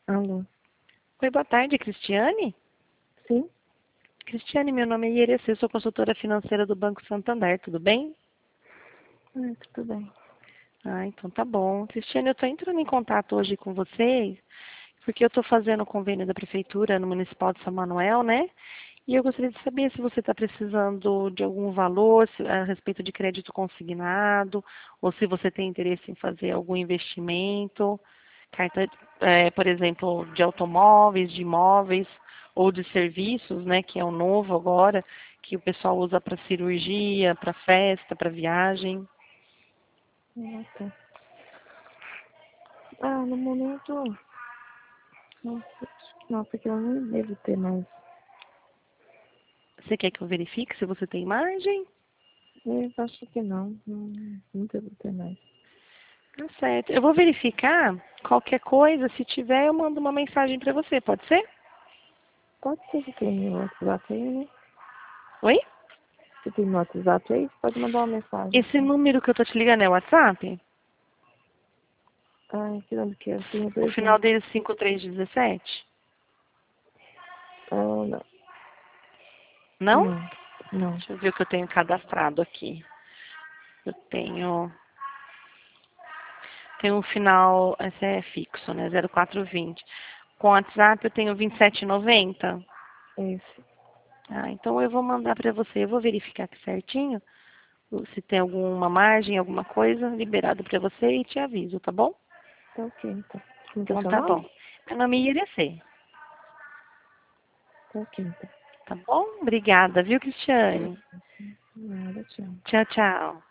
Alô? Oi, boa tarde, Cristiane. Sim? Cristiane, meu nome é Ierecê, sou consultora financeira do Banco Santander, tudo bem? Tudo bem. Ah, então tá bom. Cristiane, eu estou entrando em contato hoje com vocês, porque eu estou fazendo o convênio da Prefeitura no Municipal de São Manuel, né? E eu gostaria de saber se você está precisando de algum valor a respeito de crédito consignado, ou se você tem interesse em fazer algum investimento, carta, por exemplo, de automóveis, de imóveis, ou de serviços, né, que é o novo agora, que o pessoal usa para cirurgia, para festa, para viagem. Tá. No momento, não, porque eu não devo ter mais. Você quer que eu verifique se você tem margem? Eu acho que não devo ter mais. Tá certo. Eu vou verificar qualquer coisa, se tiver, eu mando uma mensagem para você, pode ser? Pode ser que tem meu WhatsApp aí, né? Oi? Se tem meu WhatsApp aí, você pode mandar uma mensagem. Esse número que eu tô te ligando é o WhatsApp? Que nome que é? Eu tenho O dois final números. dele é 5317? Não. Não? Não. Não. Deixa eu ver o que eu tenho cadastrado aqui. Eu tenho um final, esse é fixo, né? 0420. Com o WhatsApp eu tenho 2790. Esse. Ah, então eu vou mandar para você. Eu vou verificar aqui certinho se tem alguma margem, alguma coisa liberado para você e te aviso, tá bom? Tá ok, então. Como que é Então seu tá nome? bom. Meu nome é Irecê, Tá ok, então. tá bom? Obrigada, viu, Cristiane? Nada, tchau. Tchau, tchau.